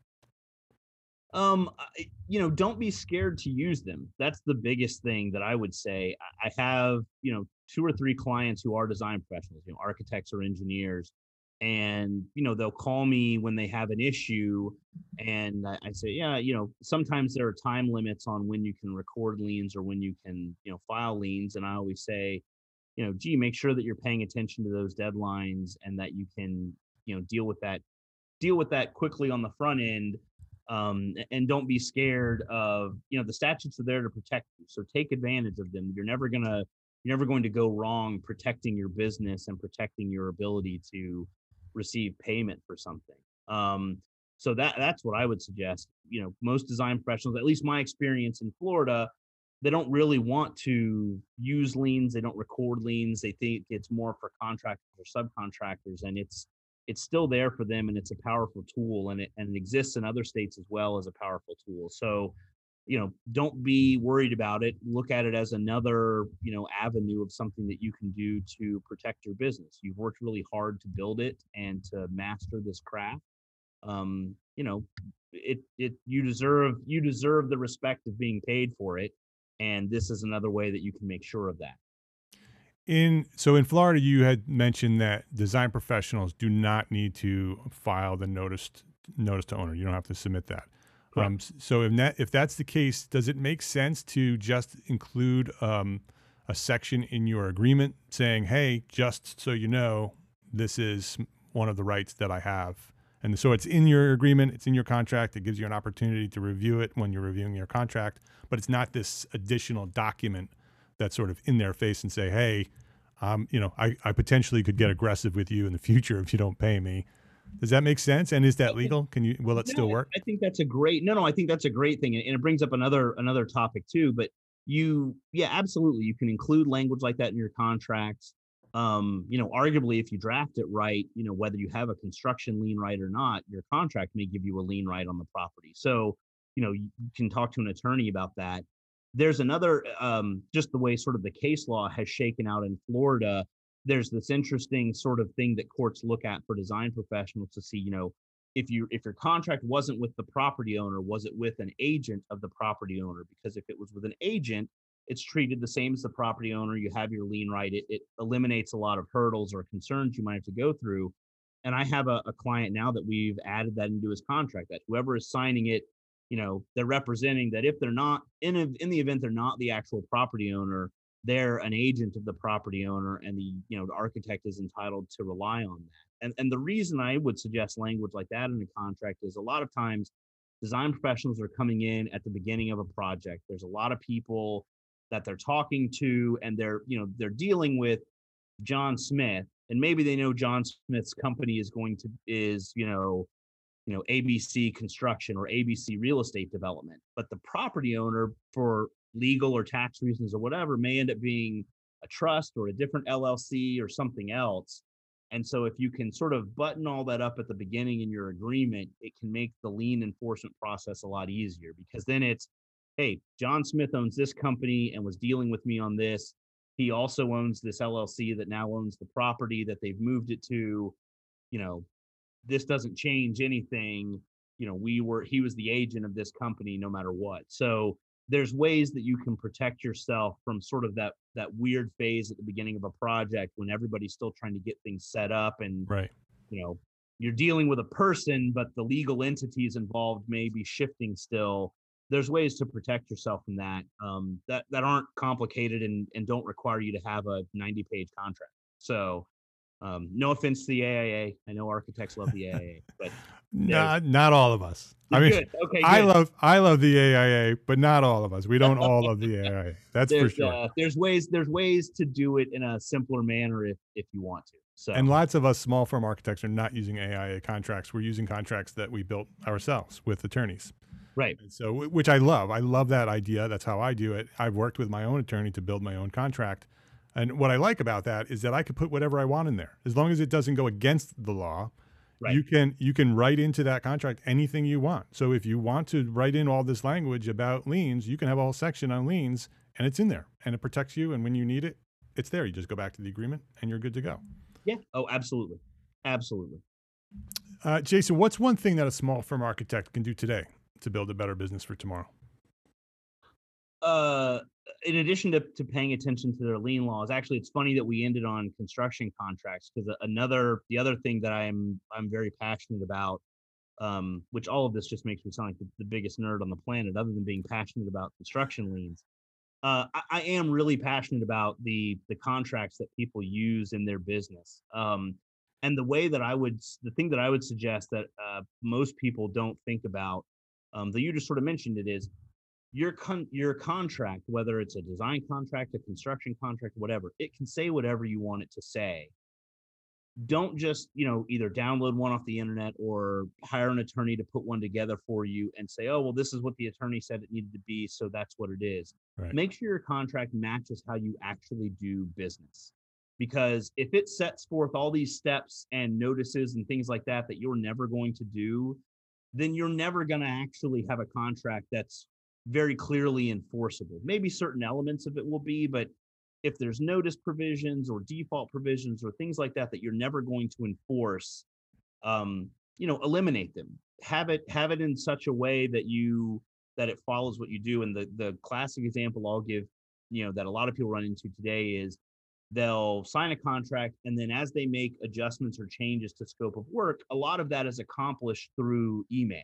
Um, I- you know, don't be scared to use them. That's the biggest thing that I would say. I I have, you know, two or three clients who are design professionals, you know, architects or engineers, and, you know, they'll call me when they have an issue, and I, I say, yeah, you know, sometimes there are time limits on when you can record liens or when you can, you know, file liens. And I always say, you know, gee, make sure that you're paying attention to those deadlines and that you can, you know, deal with that, deal with that quickly on the front end. Um, a- and don't be scared of, you know, the statutes are there to protect you. So take advantage of them. You're never gonna, you're never going to go wrong protecting your business and protecting your ability to receive payment for something. Um, so that that's what I would suggest. You know, most design professionals, at least my experience in Florida, they don't really want to use liens. They don't record liens. They think it's more for contractors or subcontractors, and it's it's still there for them, and it's a powerful tool, and it and it exists in other states as well as a powerful tool. So, you know, don't be worried about it. Look at it as another, you know, avenue of something that you can do to protect your business. You've worked really hard to build it and to master this craft. Um, you know, it it you deserve you deserve the respect of being paid for it, and this is another way that you can make sure of that. In so in Florida, you had mentioned that design professionals do not need to file the notice notice to owner. You don't have to submit that. Um, s- so if that if that's the case, does it make sense to just include um, a section in your agreement saying, "Hey, just so you know, this is one of the rights that I have," and so it's in your agreement, it's in your contract. It gives you an opportunity to review it when you're reviewing your contract, but it's not this additional document that's sort of in their face and say, "Hey, um, you know, I, I potentially could get aggressive with you in the future if you don't pay me." Does that make sense? And is that legal? Can you, will it No, still I work? I think that's a great no, no, I think that's a great thing, and and it brings up another another topic too, but you yeah, absolutely, you can include language like that in your contracts. Um, you know, arguably, if you draft it right, you know, whether you have a construction lien right or not, your contract may give you a lien right on the property. So, you know, you can talk to an attorney about that. There's another, um, just the way sort of the case law has shaken out in Florida, there's this interesting sort of thing that courts look at for design professionals to see, you know, if you if your contract wasn't with the property owner, was it with an agent of the property owner? Because if it was with an agent, it's treated the same as the property owner. You have your lien right. It, it eliminates a lot of hurdles or concerns you might have to go through. And I have a, a client now that we've added that into his contract that whoever is signing it, you know, they're representing that if they're not in a, in the event they're not the actual property owner, they're an agent of the property owner, and the you know the architect is entitled to rely on that. And and the reason I would suggest language like that in a contract is a lot of times design professionals are coming in at the beginning of a project. There's a lot of people that they're talking to, and they're you know they're dealing with John Smith, and maybe they know John Smith's company is going to is you know you know, A B C construction or A B C real estate development. But the property owner, for legal or tax reasons or whatever, may end up being a trust or a different L L C or something else. And so if you can sort of button all that up at the beginning in your agreement, it can make the lien enforcement process a lot easier, because then it's, hey, John Smith owns this company and was dealing with me on this. He also owns this L L C that now owns the property that they've moved it to. You know, this doesn't change anything. You know, we were, he was the agent of this company no matter what. So there's ways that you can protect yourself from sort of that, that weird phase at the beginning of a project when everybody's still trying to get things set up, and, Right. you know, you're dealing with a person, but the legal entities involved may be shifting still. There's ways to protect yourself from that, um, that, that aren't complicated and, and don't require you to have a ninety page contract. So, um, no offense to the A I A. I know architects love the A I A, but there's Not, not all of us. I mean, good. Okay, I good. love, I love the A I A, but not all of us. We don't all love the A I A. That's for There's sure. uh, there's ways there's ways to do it in a simpler manner if if you want to. So And lots of us small firm architects are not using A I A contracts. We're using contracts that we built ourselves with attorneys. right, And so, wh- which I love. I love that idea. That's how I do it. I've worked with my own attorney to build my own contract. And what I like about that is that I could put whatever I want in there, as long as it doesn't go against the law. right. You can you can write into that contract anything you want. So if you want to write in all this language about liens, you can have a whole section on liens, and it's in there, and it protects you. And when you need it, it's there. You just go back to the agreement, and you're good to go. Yeah. Oh, absolutely, absolutely. Uh, Jason, what's one thing that a small firm architect can do today to build a better business for tomorrow? Uh, in addition to, to paying attention to their lien laws, actually, it's funny that we ended on construction contracts, because another the other thing that I'm I'm very passionate about, um, which all of this just makes me sound like the, the biggest nerd on the planet, other than being passionate about construction liens. Uh, I, I am really passionate about the the contracts that people use in their business. Um, and the way that I would, the thing that I would suggest that uh, most people don't think about, um, that you just sort of mentioned it, is your con- your contract, whether it's a design contract, a construction contract, whatever, it can say whatever you want it to say. Don't just, you know, either download one off the internet or hire an attorney to put one together for you and say, oh, well, this is what the attorney said it needed to be, so that's what it is. Right. Make sure your contract matches how you actually do business. Because if it sets forth all these steps and notices and things like that that you're never going to do, then you're never going to actually have a contract that's very clearly enforceable. Maybe certain elements of it will be, but if there's notice provisions or default provisions or things like that that you're never going to enforce, um, you know, eliminate them. Have it have it in such a way that you that it follows what you do. And the the classic example I'll give, you know, that a lot of people run into today is they'll sign a contract, and then as they make adjustments or changes to scope of work, a lot of that is accomplished through email,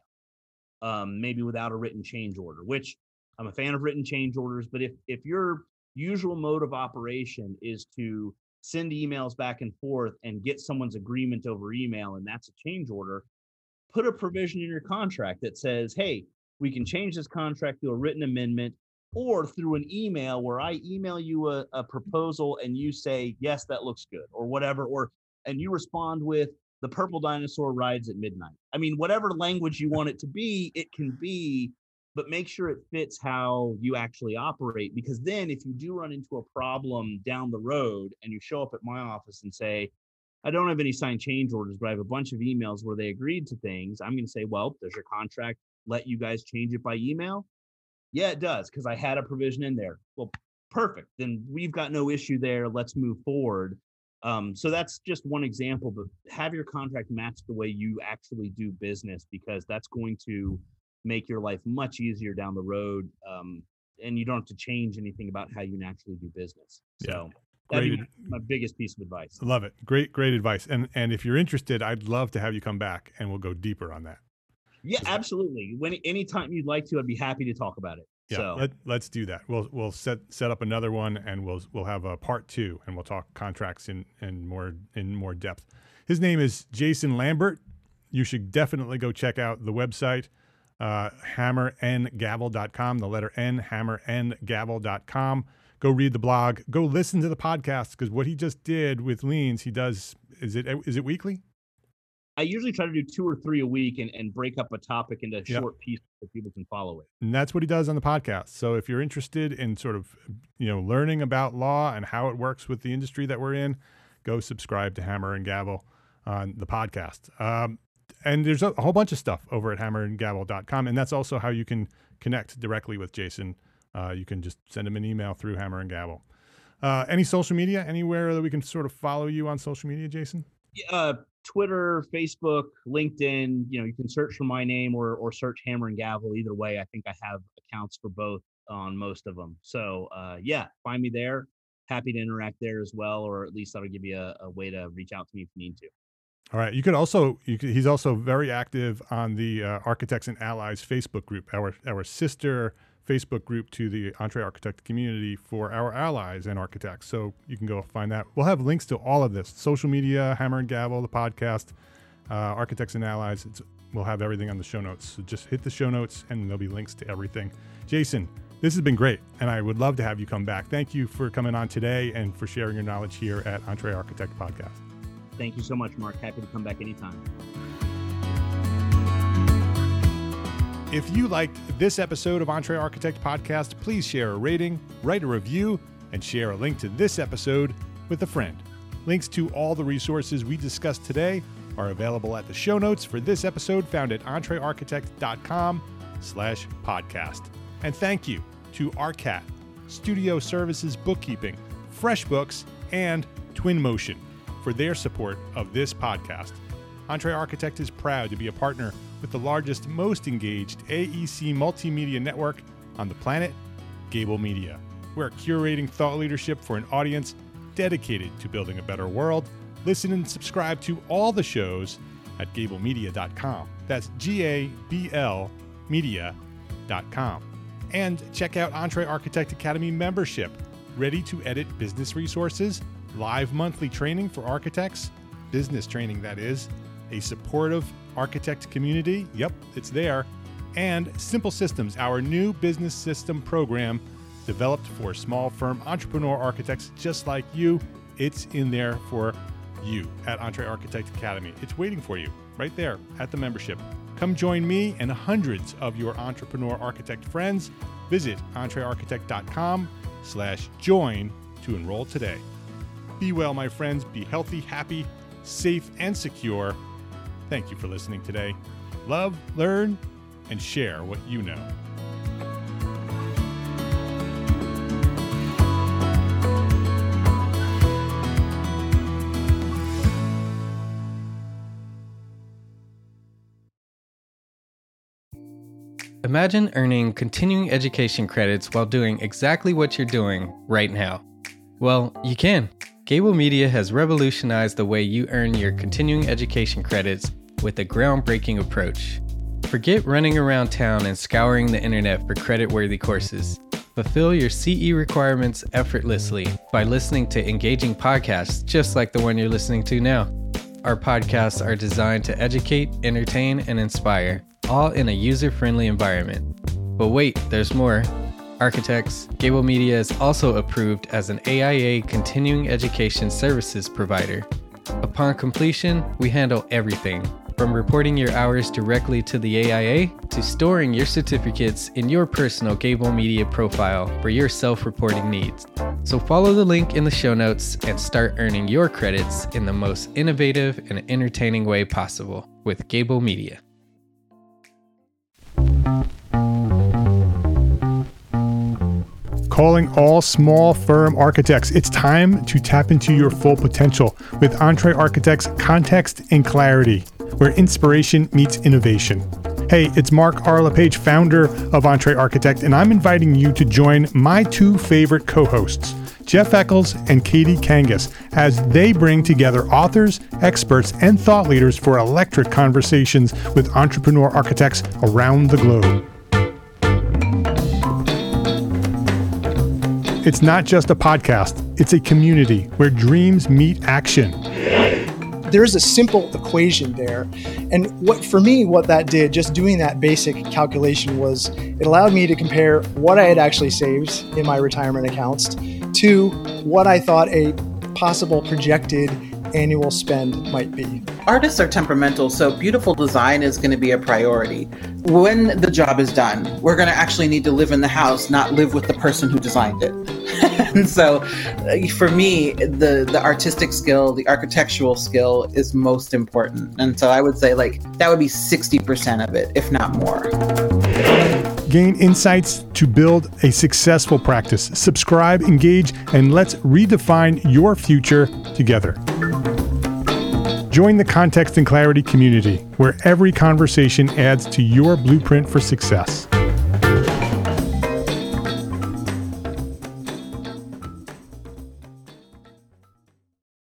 um, maybe without a written change order, which I'm a fan of written change orders. But if if your usual mode of operation is to send emails back and forth and get someone's agreement over email, and that's a change order, put a provision in your contract that says, hey, we can change this contract through a written amendment or through an email where I email you a, a proposal and you say, yes, that looks good, or whatever, or and you respond with the purple dinosaur rides at midnight. I mean, whatever language you want it to be, it can be, but make sure it fits how you actually operate. Because then if you do run into a problem down the road and you show up at my office and say, I don't have any signed change orders, but I have a bunch of emails where they agreed to things, I'm going to say, well, does your contract let you guys change it by email? Yeah, it does, because I had a provision in there. Well, perfect. Then we've got no issue there. Let's move forward. Um, so that's just one example, but have your contract match the way you actually do business, because that's going to make your life much easier down the road. Um, and you don't have to change anything about how you naturally do business. So yeah, that'd be my biggest piece of advice. Love it. Great, great advice. And and if you're interested, I'd love to have you come back and we'll go deeper on that. Yeah, absolutely. When anytime you'd like to, I'd be happy to talk about it. Yeah, so let, let's do that. We'll we'll set set up another one, and we'll we'll have a part two, and we'll talk contracts in in more in more depth. His name is Jason Lambert. You should definitely go check out the website, uh, hammer n gavel dot com. The letter N, hammer n gavel dot com. Go read the blog. Go listen to the podcast, because what he just did with Leans, he does. Is it is it weekly? I usually try to do two or three a week and, and break up a topic into Yep. short pieces so people can follow it. And that's what he does on the podcast. So if you're interested in sort of, you know, learning about law and how it works with the industry that we're in, go subscribe to Hammer and Gavel on the podcast. Um, and there's a, a whole bunch of stuff over at hammer and gavel dot com. And that's also how you can connect directly with Jason. Uh, you can just send him an email through Hammer and Gavel. Uh, any social media, anywhere that we can sort of follow you on social media, Jason? Uh, Twitter, Facebook, LinkedIn, you know, you can search for my name or or search Hammer and Gavel. Either way, I think I have accounts for both on most of them. So uh, yeah, find me there. Happy to interact there as well, or at least that'll give you a, a way to reach out to me if you need to. All right. You could also, you could, he's also very active on the uh, Architects and Allies Facebook group, our our sister Facebook group to the EntreArchitect community for our allies and architects. So you can go find that. We'll have links to all of this: social media, Hammer and Gavel, the podcast, uh, Architects and Allies. It's, we'll have everything on the show notes. So just hit the show notes and there'll be links to everything. Jason, this has been great, and I would love to have you come back. Thank you for coming on today and for sharing your knowledge here at EntreArchitect Podcast. Thank you so much, Mark. Happy to come back anytime. If you liked this episode of EntreArchitect Podcast, please share a rating, write a review, and share a link to this episode with a friend. Links to all the resources we discussed today are available at the show notes for this episode, found at entrearchitect dot com slash podcast. And thank you to Arcat, Studio Services Bookkeeping, FreshBooks, and Twinmotion for their support of this podcast. EntreArchitect is proud to be a partner with the largest, most engaged A E C multimedia network on the planet, Gable Media. We're curating thought leadership for an audience dedicated to building a better world. Listen and subscribe to all the shows at gable media dot com. That's G A B L media dot com. And check out EntreArchitect Academy membership. Ready to edit business resources, live monthly training for architects, business training that is, a supportive architect community, yep, it's there, and Simple Systems, our new business system program developed for small firm entrepreneur architects just like you. It's in there for you at EntreArchitect Academy. It's waiting for you right there at the membership. Come join me and hundreds of your entrepreneur architect friends. Visit entrearchitect dot com slash join to enroll today. Be well, my friends. Be healthy, happy, safe, and secure. Thank you for listening today. Love, learn, and share what you know. Imagine earning continuing education credits while doing exactly what you're doing right now. Well, you can. Gable Media has revolutionized the way you earn your continuing education credits with a groundbreaking approach. Forget running around town and scouring the internet for credit-worthy courses. Fulfill your C E requirements effortlessly by listening to engaging podcasts just like the one you're listening to now. Our podcasts are designed to educate, entertain, and inspire, all in a user-friendly environment. But wait, there's more. Architects, Gable Media is also approved as an A I A continuing education services provider. Upon completion, we handle everything, from reporting your hours directly to the A I A to storing your certificates in your personal Gable Media profile for your self-reporting needs. So follow the link in the show notes and start earning your credits in the most innovative and entertaining way possible with Gable Media. Calling all small firm architects. It's time to tap into your full potential with Entre Architects Context and Clarity, where inspiration meets innovation. Hey, it's Mark R. LePage, founder of Entre Architect, and I'm inviting you to join my two favorite co-hosts, Jeff Eccles and Katie Kangas, as they bring together authors, experts, and thought leaders for electric conversations with entrepreneur architects around the globe. It's not just a podcast, it's a community where dreams meet action. There's a simple equation there. And what for me, what that did, just doing that basic calculation, was it allowed me to compare what I had actually saved in my retirement accounts to what I thought a possible projected annual spend might be. Artists are temperamental, so beautiful design is going to be a priority. When the job is done, we're going to actually need to live in the house, not live with the person who designed it. And so for me, the, the artistic skill, the architectural skill is most important. And so I would say like that would be sixty percent of it, if not more. Gain insights to build a successful practice. Subscribe, engage, and let's redefine your future together. Join the Context and Clarity community, where every conversation adds to your blueprint for success.